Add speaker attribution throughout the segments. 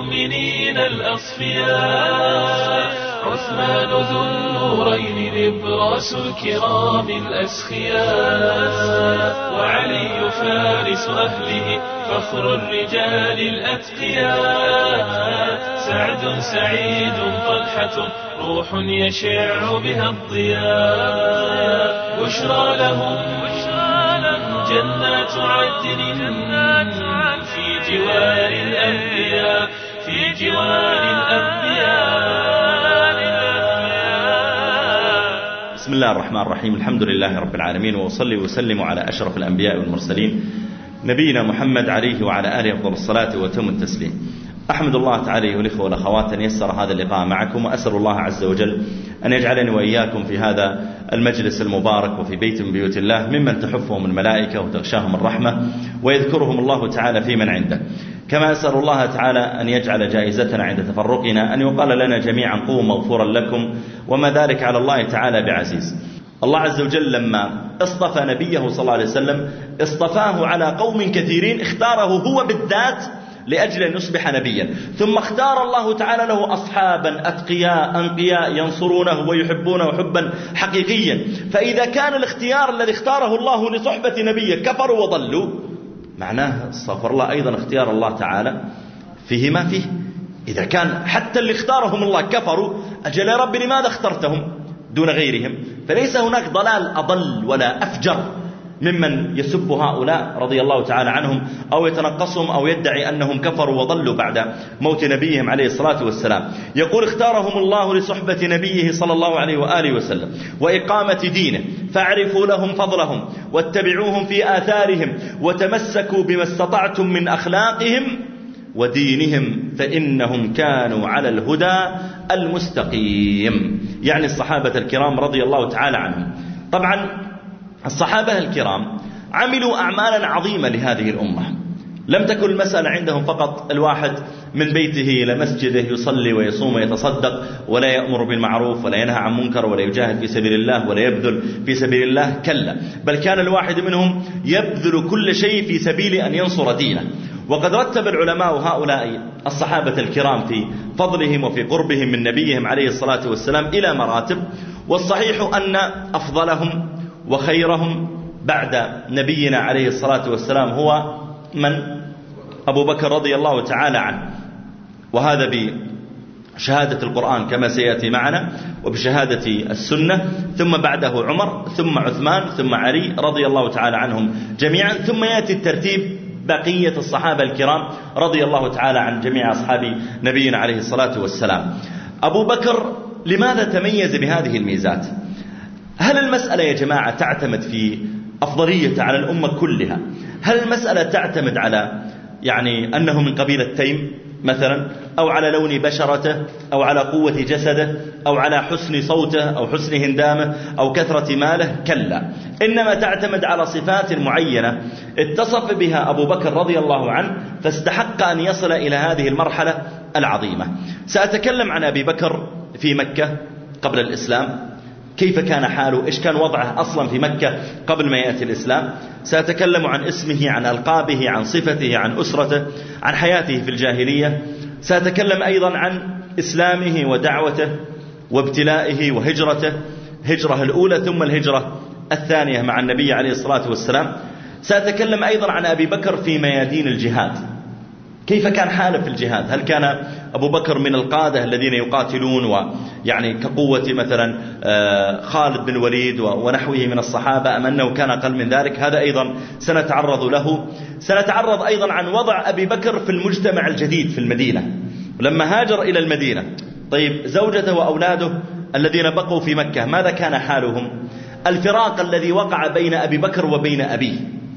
Speaker 1: المؤمنين الأصفياء، عثمان ذو النورين نبراس الكرام الأسخياء، وعلي فارس أهله فخر الرجال الأتقياء، سعد سعيد طلحة روح يشع بها الضياء، بشرى لهم جنات عدن في جوار الأنبياء، في جوار الأنبياء.
Speaker 2: بسم الله الرحمن الرحيم، الحمد لله رب العالمين، وأصلي وسلم على أشرف الأنبياء والمرسلين نبينا محمد عليه وعلى آله أفضل الصلاة وتم التسليم. أحمد الله تعالى أيها الإخوة والأخوات أن يسر هذا اللقاء معكم، وأسأل الله عز وجل أن يجعلني وإياكم في هذا المجلس المبارك وفي بيت من بيوت الله ممن تحفهم الملائكة وتغشاهم الرحمة ويذكرهم الله تعالى في من عنده. كما أسأل الله تعالى أن يجعل جائزتنا عند تفرقنا أن يقال لنا جميعا قوموا مغفورا لكم، وما ذلك على الله تعالى بعزيز. الله عز وجل لما اصطفى نبيه صلى الله عليه وسلم اصطفاه على قوم كثيرين، اختاره هو بالذات لأجل أن يصبح نبيا، ثم اختار الله تعالى له أصحابا أتقياء أنقياء ينصرونه ويحبونه حبا حقيقيا. فإذا كان الاختيار الذي اختاره الله لصحبة نبيه كفروا وضلوا، معناه استغفر الله أيضا اختيار الله تعالى فيه ما فيه. إذا كان حتى اللي اختارهم الله كفروا، أجل يا رب لماذا اخترتهم دون غيرهم؟ فليس هناك ضلال أضل ولا أفجر ممن يسب هؤلاء رضي الله تعالى عنهم أو يتنقصهم أو يدعي أنهم كفروا وضلوا بعد موت نبيهم عليه الصلاة والسلام. يقول اختارهم الله لصحبة نبيه صلى الله عليه وآله وسلم وإقامة دينه، فاعرفوا لهم فضلهم واتبعوهم في آثارهم وتمسكوا بما استطعتم من أخلاقهم ودينهم فإنهم كانوا على الهدى المستقيم، يعني الصحابة الكرام رضي الله تعالى عنهم. طبعا الصحابة الكرام عملوا أعمالا عظيمة لهذه الأمة. لم تكن المسألة عندهم فقط الواحد من بيته إلى مسجده يصلي ويصوم ويتصدق ولا يأمر بالمعروف ولا ينهى عن منكر ولا يجاهد في سبيل الله ولا يبذل في سبيل الله، كلا، بل كان الواحد منهم يبذل كل شيء في سبيل أن ينصر دينه. وقد رتب العلماء هؤلاء الصحابة الكرام في فضلهم وفي قربهم من نبيهم عليه الصلاة والسلام إلى مراتب، والصحيح أن أفضلهم وخيرهم بعد نبينا عليه الصلاة والسلام هو من؟ أبو بكر رضي الله تعالى عنه، وهذا بشهادة القرآن كما سيأتي معنا وبشهادة السنة، ثم بعده عمر ثم عثمان ثم علي رضي الله تعالى عنهم جميعا، ثم يأتي الترتيب بقية الصحابة الكرام رضي الله تعالى عن جميع أصحاب نبينا عليه الصلاة والسلام. أبو بكر لماذا تميز بهذه الميزات؟ هل المسألة يا جماعة تعتمد في أفضلية على الأمة كلها؟ هل المسألة تعتمد على يعني أنه من قبيلة تيم مثلا، أو على لون بشرته، أو على قوة جسده، أو على حسن صوته، أو حسن هندامه، أو كثرة ماله؟ كلا، إنما تعتمد على صفات معينة اتصف بها أبو بكر رضي الله عنه فاستحق أن يصل إلى هذه المرحلة العظيمة. سأتكلم عن أبي بكر في مكة قبل الإسلام، كيف كان حاله، إيش كان وضعه أصلا في مكة قبل ما يأتي الإسلام. سأتكلم عن اسمه، عن ألقابه، عن صفته، عن أسرته، عن حياته في الجاهلية. سأتكلم أيضا عن إسلامه ودعوته وابتلائه وهجرته، هجرة الأولى ثم الهجرة الثانية مع النبي عليه الصلاة والسلام. سأتكلم أيضا عن أبي بكر في ميادين الجهاد، كيف كان حاله في الجهاد. هل كان أبو بكر من القادة الذين يقاتلون ويعني كقوة مثلا خالد بن الوليد ونحوه من الصحابة، أم أنه كان أقل من ذلك؟ هذا أيضا سنتعرض له. سنتعرض أيضا عن وضع أبي بكر في المجتمع الجديد في المدينة لما هاجر إلى المدينة. طيب زوجته وأولاده الذين بقوا في مكة ماذا كان حالهم؟ الفراق الذي وقع بين أبي بكر وبين أبيه،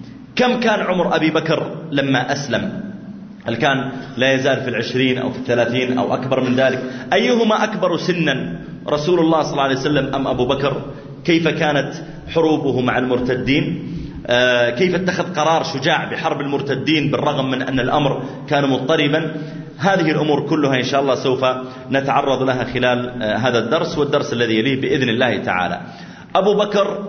Speaker 2: كم كان عمر أبي بكر لما أسلم؟ هل كان لا يزال في 20 أو في 30 أو أكبر من ذلك؟ أيهما أكبر سنا، رسول الله صلى الله عليه وسلم أم أبو بكر؟ كيف كانت حروبه مع المرتدين؟ كيف اتخذ قرار شجاع بحرب المرتدين بالرغم من أن الأمر كان مضطربا؟ هذه الأمور كلها إن شاء الله سوف نتعرض لها خلال هذا الدرس والدرس الذي يليه بإذن الله تعالى. أبو بكر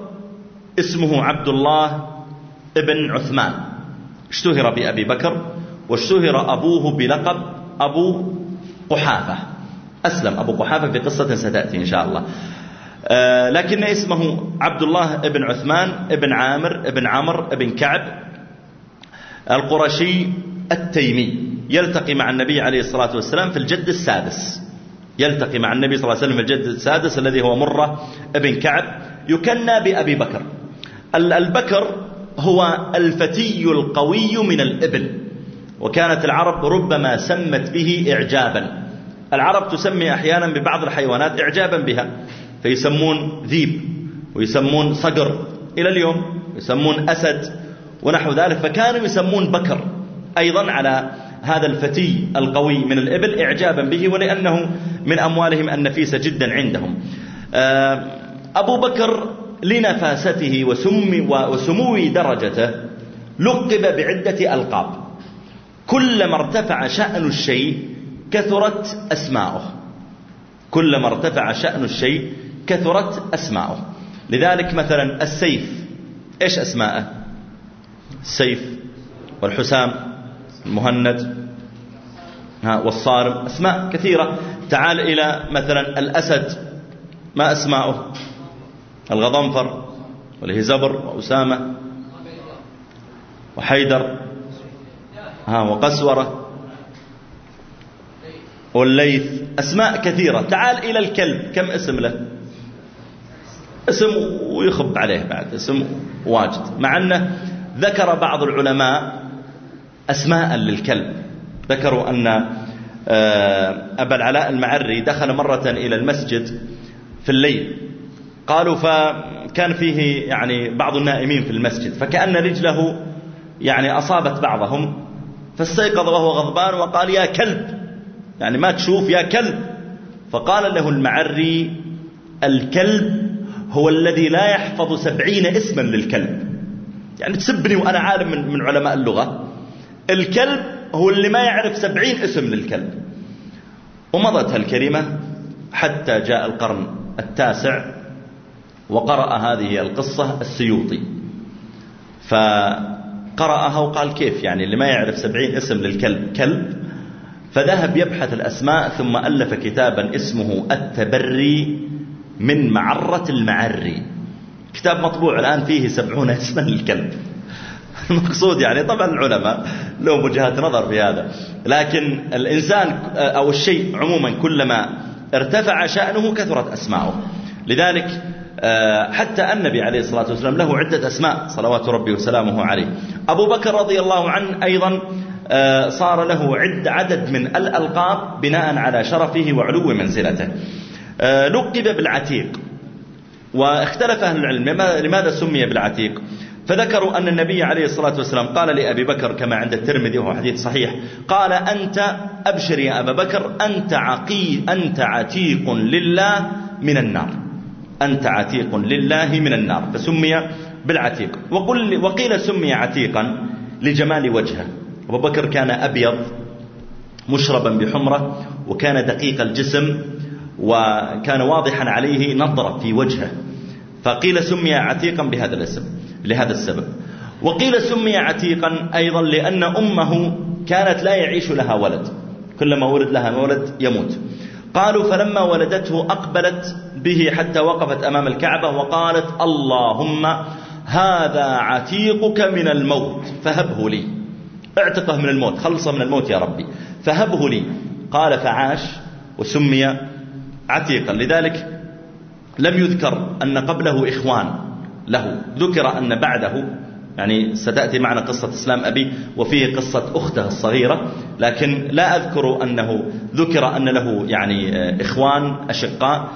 Speaker 2: اسمه عبد الله ابن عثمان، اشتهر بأبي بكر واشتهر أبوه بلقب أبو قحافة، أسلم أبو قحافة في قصة ستأتي إن شاء الله، لكن اسمه عبد الله بن عثمان بن عامر بن عمرو بن كعب القرشي التيمي، يلتقي مع النبي عليه الصلاة والسلام في الجد السادس، يلتقي مع النبي صلى الله عليه وسلم في الجد السادس الذي هو مرة بن كعب، يكنى بأبي بكر. البكر هو الفتي القوي من الإبل، وكانت العرب ربما سمت به إعجابا، العرب تسمي أحيانا ببعض الحيوانات إعجابا بها، فيسمون ذيب ويسمون صقر إلى اليوم، يسمون أسد ونحو ذلك، فكانوا يسمون بكر أيضا على هذا الفتي القوي من الإبل إعجابا به، ولأنه من أموالهم النفيسة جدا عندهم. أبو بكر لنفاسته وسمو درجته لقب بعدة ألقاب، كلما ارتفع شأن الشيء كثرت أسماؤه، كلما ارتفع شأن الشيء كثرت أسماؤه. لذلك مثلا السيف إيش أسماءه؟ السيف والحسام المهند والصارم، أسماء كثيرة. تعال إلى مثلا الأسد، ما أسماؤه؟ الغضنفر والهزبر وأسامة وحيدر وقسورة والليث، أسماء كثيرة. تعال إلى الكلب، كم اسم له؟ اسم ويخب عليه بعد اسم واجد، مع أنه ذكر بعض العلماء أسماء للكلب، ذكروا أن أبا العلاء المعري دخل مرة إلى المسجد في الليل، قالوا فكان فيه يعني بعض النائمين في المسجد، فكأن رجله يعني أصابت بعضهم، فاستيقظ وهو غضبان وقال يا كلب، يعني ما تشوف يا كلب. فقال له المعري الكلب هو الذي لا يحفظ 70 اسما للكلب، يعني تسبني وأنا عالم من علماء اللغة، الكلب هو اللي ما يعرف 70 اسم للكلب. ومضت هالكلمة حتى جاء القرن التاسع وقرأ هذه القصة السيوطي، فقرأها وقال كيف يعني اللي ما يعرف 70 اسم للكلب كلب؟ فذهب يبحث الأسماء ثم ألف كتابا اسمه التبري من معرة المعري، كتاب مطبوع الآن فيه 70 اسما للكلب. المقصود يعني طبعا العلماء لهم وجهات نظر في هذا، لكن الإنسان أو الشيء عموما كلما ارتفع شأنه كثرت أسماؤه. لذلك حتى النبي عليه الصلاة والسلام له عدة أسماء صلوات ربي وسلامه عليه. أبو بكر رضي الله عنه أيضا صار له عدد من الألقاب بناء على شرفه وعلو منزلته. لقب بالعتيق، واختلف أهل العلم لماذا سمي بالعتيق، فذكروا أن النبي عليه الصلاة والسلام قال لأبي بكر كما عند الترمذي وهو حديث صحيح، قال أنت أبشر يا أبا بكر أنت عتيق لله من النار، أنت عتيق لله من النار، فسمي بالعتيق. وقيل سمي عتيقا لجمال وجهه، أبو بكر كان أبيض مشربا بحمرة، وكان دقيق الجسم، وكان واضحا عليه نظرة في وجهه، فقيل سمي عتيقا بهذا الاسم لهذا السبب. وقيل سمي عتيقا أيضا لأن أمه كانت لا يعيش لها ولد، كلما ولد لها ولد يموت. قالوا فلما ولدته أقبلت به حتى وقفت أمام الكعبة وقالت اللهم هذا عتيقك من الموت فهبه لي، اعتقه من الموت، خلصه من الموت يا ربي فهبه لي. قال فعاش وسمي عتيقا. لذلك لم يذكر أن قبله إخوان له، ذكر أن بعده، يعني ستأتي معنا قصة إسلام أبي وفيه قصة أخته الصغيرة، لكن لا أذكر أنه ذكر أن له يعني إخوان أشقاء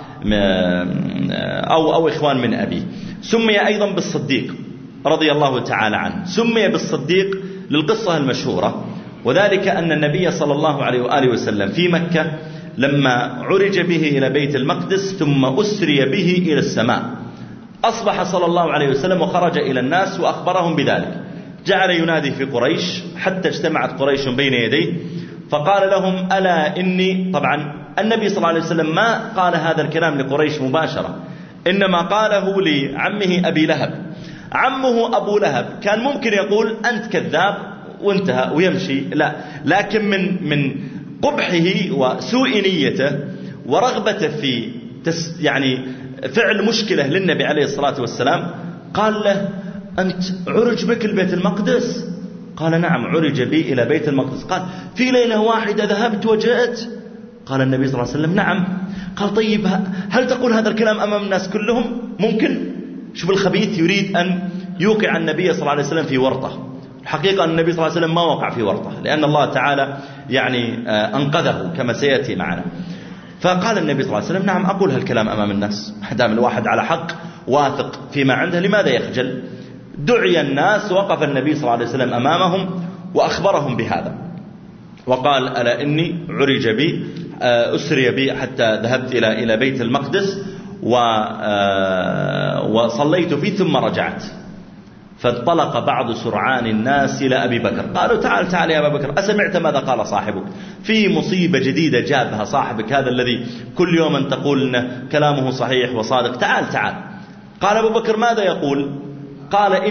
Speaker 2: أو إخوان من أبيه. سمي أيضا بالصديق رضي الله تعالى عنه، سمي بالصديق للقصة المشهورة، وذلك أن النبي صلى الله عليه وآله وسلم في مكة لما عرج به إلى بيت المقدس ثم أسري به إلى السماء، أصبح صلى الله عليه وسلم وخرج إلى الناس وأخبرهم بذلك، جعل ينادي في قريش حتى اجتمعت قريش بين يديه، فقال لهم ألا إني، طبعا النبي صلى الله عليه وسلم ما قال هذا الكلام لقريش مباشرة، إنما قاله لعمه أبي لهب. عمه أبو لهب كان ممكن يقول أنت كذاب وانتهى ويمشي، لا، لكن من قبحه وسوء نيته ورغبته في يعني فعل مشكلة للنبي عليه الصلاة والسلام قال له: أنت عرج بك البيت المقدس؟ قال: نعم عرج بي إلى بيت المقدس. قال: في ليلة واحدة ذهبت وجئت؟ قال النبي صلى الله عليه وسلم: نعم. قال: طيب هل تقول هذا الكلام أمام الناس كلهم؟ ممكن. شوف الخبيث يريد أن يوقع النبي صلى الله عليه وسلم في ورطة. الحقيقة أن النبي صلى الله عليه وسلم ما وقع في ورطة، لأن الله تعالى يعني أنقذه كما سيأتي معنا. فقال النبي صلى الله عليه وسلم: نعم أقول هالكلام أمام الناس، دام الواحد على حق واثق فيما عنده لماذا يخجل؟ دعي الناس، وقف النبي صلى الله عليه وسلم أمامهم وأخبرهم بهذا، وقال: ألا إني عرج بي، أسري بي حتى ذهبت إلى بيت المقدس وصليت فيه ثم رجعت. فانطلق بعض سرعان الناس إلى أبي بكر، قالوا: تعال يا أبا بكر، أسمعت ماذا قال صاحبك؟ في مصيبة جديدة جابها صاحبك هذا الذي كل يوم تقول إنه كلامه صحيح وصادق، تعال. قال أبو بكر: ماذا يقول؟ قالوا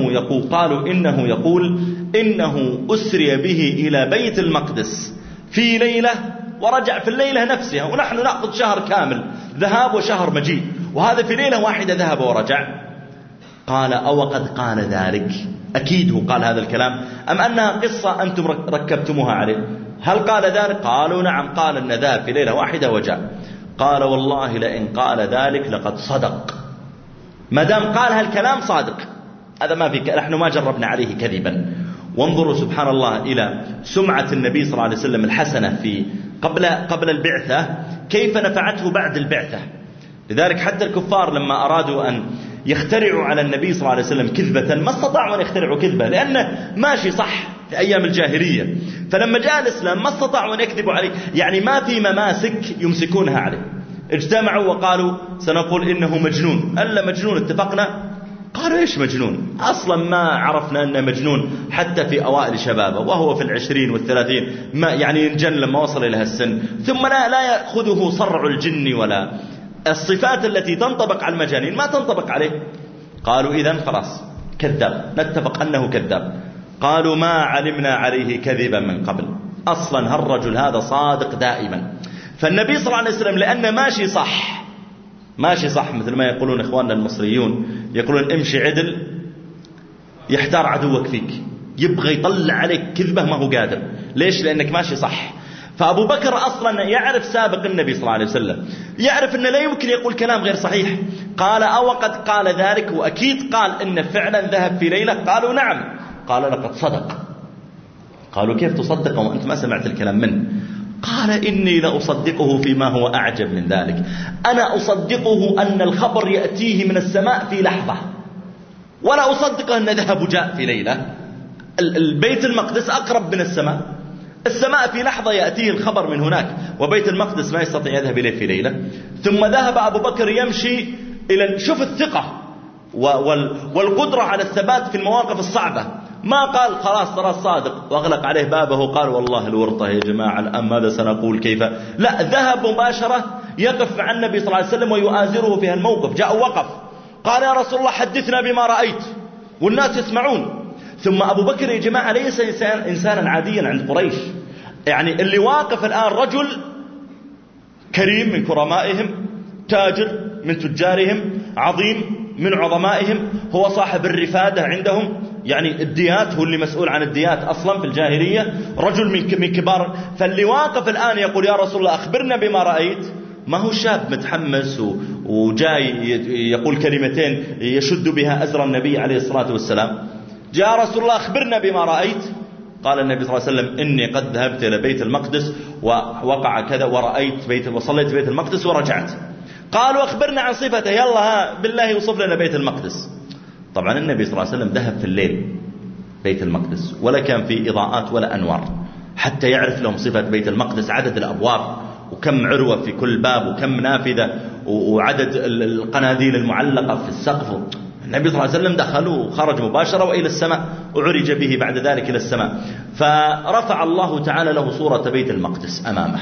Speaker 2: إنه يقول إنه أسري به إلى بيت المقدس في ليلة ورجع في الليلة نفسها، ونحن نأخذ شهر كامل ذهاب وشهر مجيء، وهذا في ليلة واحدة ذهب ورجع. قال: أو قد قال ذلك؟ أكيد هو قال هذا الكلام، أم أنها قصة أنتم ركبتموها عليه؟ هل قال ذلك؟ قالوا: نعم، قال أن ذهب في ليلة واحدة وجاء. قال: والله لئن قال ذلك لقد صدق. ما دام قال هالكلام صادق، هذا ما في، نحن ما جربنا عليه كذبا. وانظروا سبحان الله إلى سمعة النبي صلى الله عليه وسلم الحسنة في قبل البعثة، كيف نفعته بعد البعثة. لذلك حتى الكفار لما أرادوا أن يخترعوا على النبي صلى الله عليه وسلم كذبة ما استطاعوا أن يخترعوا كذبة، لأنه ماشي صح في أيام الجاهلية. فلما جاء الإسلام ما استطاعوا أن يكذبوا عليه، يعني ما في مماسك يمسكونها عليه. اجتمعوا وقالوا: سنقول إنه مجنون. ألا مجنون اتفقنا؟ قالوا: إيش مجنون؟ أصلا ما عرفنا أنه مجنون حتى في أوائل شبابه، وهو في 20 والثلاثين ما يعني ينجن لما وصل إلى هالسن. ثم لا يأخذه صرع الجن ولا الصفات التي تنطبق على المجانين ما تنطبق عليه. قالوا: إذن خلاص كذاب، نتفق أنه كذاب. قالوا: ما علمنا عليه كذبا من قبل، أصلا هالرجل هذا صادق دائما. فالنبي صلى الله عليه وسلم لأنه ماشي صح مثل ما يقولون إخواننا المصريون، يقولون امشي عدل يحتار عدوك فيك، يبغى يطلع عليك كذبة ما هو قادر. ليش؟ لأنك ماشي صح. فأبو بكر أصلا يعرف سابق النبي صلى الله عليه وسلم، يعرف أنه لا يمكن يقول كلام غير صحيح. قال: أو قد قال ذلك؟ وأكيد قال إنه فعلا ذهب في ليلة. قالوا: نعم. قال: لقد صدق. قالوا: كيف تصدقه وأنت ما سمعت الكلام منه؟ قال: إني لأصدقه فيما هو أعجب من ذلك. أنا أصدقه أن الخبر يأتيه من السماء في لحظة، ولا أصدقه أن ذهب وجاء في ليلة. البيت المقدس أقرب من السماء في لحظة يأتيه الخبر من هناك، وبيت المقدس ما يستطيع يذهب إليه في ليلة. ثم ذهب أبو بكر يمشي إلى، شوف الثقة والقدرة على الثبات في المواقف الصعبة. ما قال خلاص ترى صادق وأغلق عليه بابه وقال والله الورطة يا جماعة الآن ماذا سنقول كيف. لا، ذهب مباشرة يقف مع النبي صلى الله عليه وسلم ويؤازره في هالموقف. جاء وقف قال: يا رسول الله حدثنا بما رأيت، والناس يسمعون. ثم أبو بكر يا جماعة ليس إنسانا عاديا عند قريش، يعني اللي واقف الآن رجل كريم من كرمائهم، تاجر من تجارهم، عظيم من عظمائهم، هو صاحب الرفادة عندهم، يعني الديات، هو اللي مسؤول عن الديات أصلا في الجاهلية، رجل من كبار. فاللي واقف الآن يقول: يا رسول الله أخبرنا بما رأيت، ما هو شاب متحمس وجاي يقول كلمتين يشد بها أزر النبي عليه الصلاة والسلام. جاء رسول الله أخبرنا بما رأيت. قال النبي صلى الله عليه وسلم: إني قد ذهبت إلى بيت المقدس ووقع كذا ورأيت وصليت بيت المقدس ورجعت. قالوا: أخبرنا عن صفته، يلا بالله يوصف لنا بيت المقدس. طبعا النبي صلى الله عليه وسلم ذهب في الليل بيت المقدس، ولا كان في إضاءات ولا أنوار حتى يعرف لهم صفة بيت المقدس، عدد الأبواب وكم عروة في كل باب وكم نافذة وعدد القناديل المعلقة في السقف. النبي صلى الله عليه وسلم دخل وخرج مباشرة وإلى السماء، وعرج به بعد ذلك إلى السماء. فرفع الله تعالى له صورة بيت المقدس أمامه،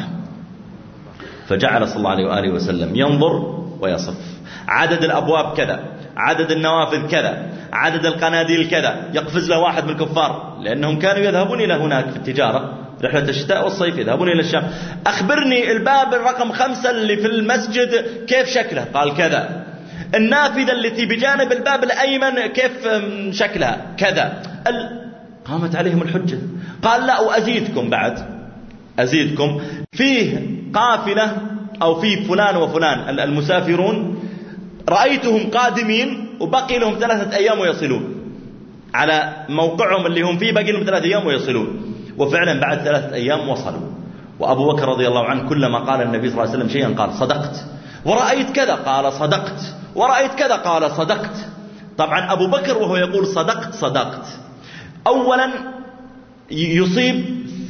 Speaker 2: فجعل صلى الله عليه وآله وسلم ينظر ويصف عدد الأبواب كذا، عدد النوافذ كذا، عدد القناديل كذا. يقفز له واحد من الكفار، لأنهم كانوا يذهبون إلى هناك في التجارة رحلة الشتاء والصيف يذهبون إلى الشام. أخبرني الباب الرقم 5 اللي في المسجد كيف شكله؟ قال كذا. النافذة التي بجانب الباب الأيمن كيف شكلها؟ كذا. قامت عليهم الحجة. قال لا، وأزيدكم بعد، أزيدكم، فيه قافلة أو فيه فلان وفلان المسافرون رأيتهم قادمين وبقي لهم 3 أيام ويصلون على موقعهم اللي هم فيه، بقي لهم 3 أيام ويصلون. وفعلا بعد 3 أيام وصلوا. وأبو بكر رضي الله عنه كلما قال النبي صلى الله عليه وسلم شيئا قال صدقت، ورأيت كذا قال صدقت، ورأيت كذا قال صدقت. طبعا أبو بكر وهو يقول صدقت أولا يصيب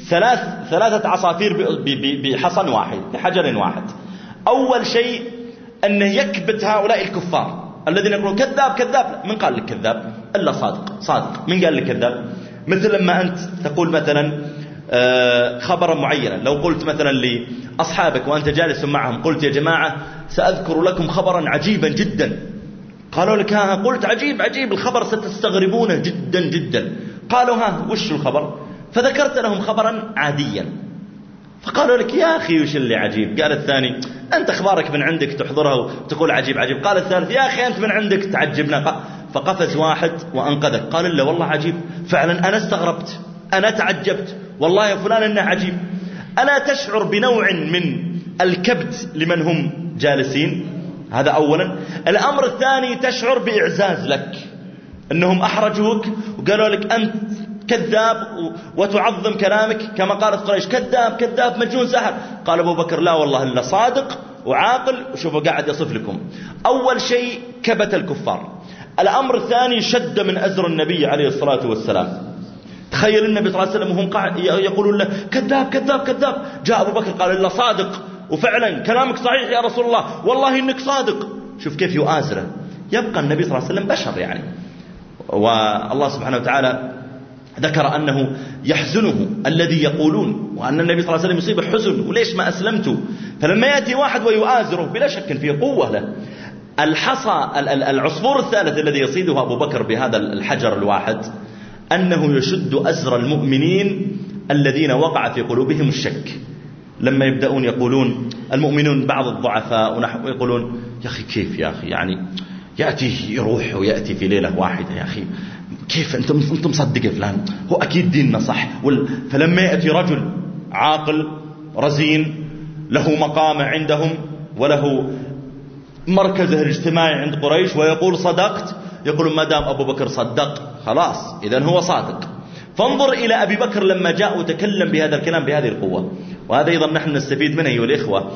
Speaker 2: 3 عصافير بحصن واحد، بحجر واحد. أول شيء أنه يكبت هؤلاء الكفار الذين يقولون كذاب كذاب. من قال لك كذاب؟ إلا صادق. من قال لك كذاب؟ مثل لما أنت تقول مثلا خبرا معينا، لو قلت مثلا لأصحابك وأنت جالس معهم، قلت يا جماعة سأذكر لكم خبرا عجيبا جدا، قالوا لك ها قلت عجيب الخبر ستستغربونه جدا جدا. قالوا ها وش الخبر؟ فذكرت لهم خبرا عاديا، فقالوا لك يا أخي وش اللي عجيب؟ قال الثاني أنت أخبارك من عندك تحضرها وتقول عجيب. قال الثالث يا أخي أنت من عندك تعجبنا. فقفز واحد وأنقذك، قال لا والله عجيب فعلا، أنا استغربت، أنا تعجبت، والله يا فلان إنه عجيب. ألا تشعر بنوع من الكبت لمن هم جالسين؟ هذا أولا. الأمر الثاني تشعر بإعزاز لك، أنهم أحرجوك وقالوا لك أنت كذاب وتعظم كلامك، كما قالت قريش كذاب مجنون ساحر. قال أبو بكر لا والله إلا صادق وعاقل. وشوفوا قاعد يصف لكم. أول شيء كبت الكفار. الأمر الثاني شد من أزر النبي عليه الصلاة والسلام. تخيل النبي صلى الله عليه وسلم وهم قاعد يقولون له كذاب. جاء أبو بكر قال إلا صادق، وفعلا كلامك صحيح يا رسول الله، والله إنك صادق. شوف كيف يؤازره. يبقى النبي صلى الله عليه وسلم بشر يعني، والله سبحانه وتعالى ذكر أنه يحزنه الذي يقولون، وأن النبي صلى الله عليه وسلم يصيب حزن وليش ما أسلمت. فلما يأتي واحد ويؤازره بلا شك فيه قوة له. الحصى العصفور الثالث الذي يصيده أبو بكر بهذا الحجر الواحد أنه يشد أزر المؤمنين الذين وقع في قلوبهم الشك. لما يبدأون يقولون المؤمنون بعض الضعفاء ونحو، يقولون يا أخي كيف يا أخي يعني يأتي يروح ويأتي في ليلة واحدة، يا أخي كيف أنت مصدق فلان، هو أكيد ديننا صح. فلما يأتي رجل عاقل رزين له مقام عندهم وله مركزه الاجتماعي عند قريش ويقول صدقت، يقولون ما دام أبو بكر صدق خلاص إذن هو صادق. فانظر إلى أبي بكر لما جاء وتكلم بهذا الكلام بهذه القوة. وهذا أيضا نحن نستفيد منه أيها الإخوة.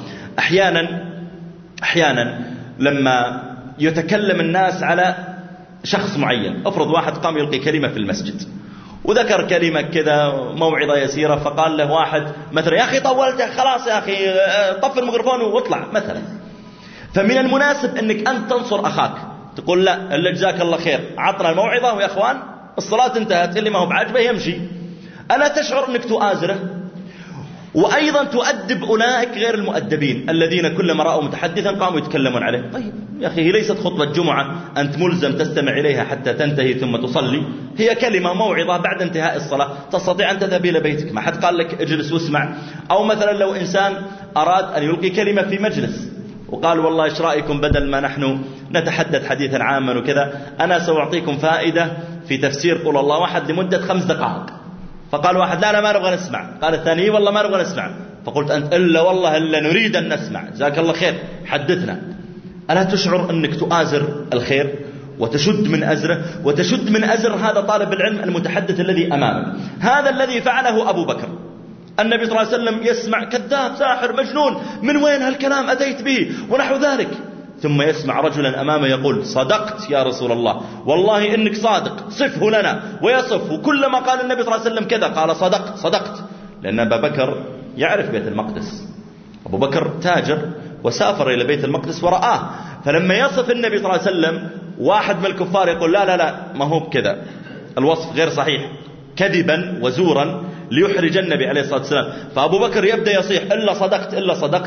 Speaker 2: أحيانا لما يتكلم الناس على شخص معين، افرض واحد قام يلقي كلمة في المسجد وذكر كلمة كذا موعظة يسيرة، فقال له واحد مثلا يا أخي طولت خلاص يا أخي طف الميكروفون واطلع مثلا. فمن المناسب أنك أنت تنصر أخاك، تقول لا اللي جزاك الله خير عطنا الموعظة ويا أخوان الصلاة انتهت، اللي ما هو بعجبه يمشي. ألا تشعر أنك تؤازره؟ وأيضا تؤدب أولئك غير المؤدبين الذين كلما رأوا متحدثا قاموا يتكلمون عليه. طيب يا أخي هي ليست خطبة جمعة أنت ملزم تستمع إليها حتى تنتهي ثم تصلي، هي كلمة موعظة بعد انتهاء الصلاة تستطيع أن تذهب إلى بيتك، ما حد قال لك اجلس واسمع. أو مثلا لو إنسان أراد أن يلقي كلمة في مجلس وقال والله إيش رأيكم بدل ما نحن نتحدث حديثا عاما وكذا، أنا سأعطيكم فائدة في تفسير قول الله واحد لمدة 5 دقائق. فقال واحد لا ما نبغى نسمع، قال الثاني والله ما نبغى نسمع. فقلت أنت إلا والله إلا نريد أن نسمع، جزاك الله خير حدثنا. ألا تشعر أنك تؤازر الخير وتشد من أزره وتشد من أزر هذا طالب العلم المتحدث الذي أمامك؟ هذا الذي فعله أبو بكر. النبي صلى الله عليه وسلم يسمع كذاب ساحر مجنون، من وين هالكلام أتيت به ونحو ذلك، ثم يسمع رجلا أمامه يقول صدقت يا رسول الله، والله إنك صادق، صفه لنا، ويصف. وكلما قال النبي صلى الله عليه وسلم كذا قال صدقت. لأن أبا بكر يعرف بيت المقدس، أبو بكر تاجر وسافر إلى بيت المقدس ورآه. فلما يصف النبي صلى الله عليه وسلم واحد من الكفار يقول لا ما هو بكذا، الوصف غير صحيح، كذبا وزورا ليحرج النبي عليه الصلاة والسلام. فأبو بكر يبدأ يصيح إلا صدقت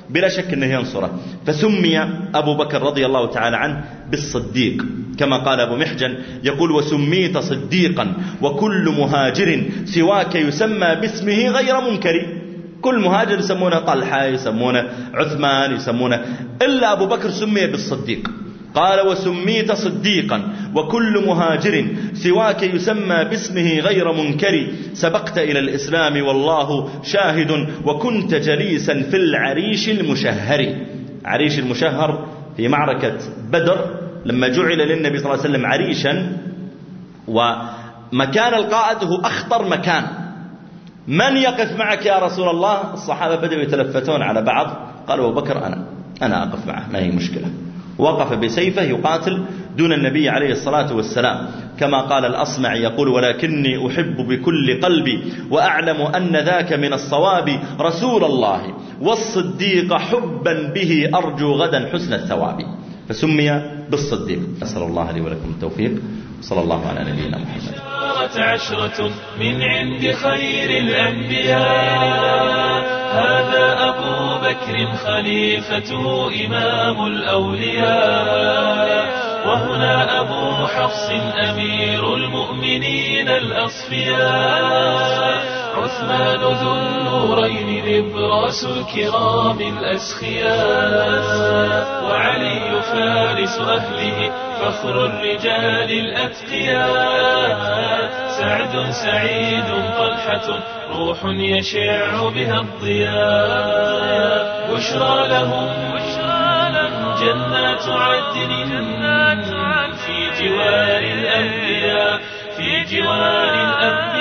Speaker 2: بلا شك أنه ينصره. فسمي أبو بكر رضي الله تعالى عنه بالصديق، كما قال أبو محجن يقول: وسميت صديقا وكل مهاجر سواك يسمى باسمه غير منكر. كل مهاجر يسمونه طلحة، يسمونه عثمان، يسمونه، إلا أبو بكر سمي بالصديق. قال: وسميت صديقا وكل مهاجر سواك يسمى باسمه غير منكر، سبقت إلى الإسلام والله شاهد، وكنت جليسا في العريش المشهر. عريش المشهر في معركة بدر لما جعل للنبي صلى الله عليه وسلم عريشا، ومكان القائد هو أخطر مكان. من يقف معك يا رسول الله؟ الصحابة بدأوا يتلفتون على بعض. قال أبو بكر: أنا أقف معه، ما هي مشكلة. وقف بسيفه يقاتل دون النبي عليه الصلاة والسلام، كما قال الأصمع يقول: ولكني أحب بكل قلبي وأعلم أن ذاك من الصواب رسول الله، والصديق حبا به أرجو غدا حسن الثواب. فسمي بالصديق. أسأل الله لي ولكم التوفيق، صلى الله على نبينا محمد.
Speaker 1: عشرة من عند خير الأنبياء، هذا أبو بكر خليفته إمام الأولياء، وهنا أبو حفص أمير المؤمنين الأصفياء، عثمان ذو النورين نبراس الكرام الأسخياء، وعلي فارس أهله فخر الرجال الأتقياء، سعد سعيد طلحة روح يشع بها الضياء، بشرى لهم جنات عدن في جوار الأنبياء، في جوار الأنبياء.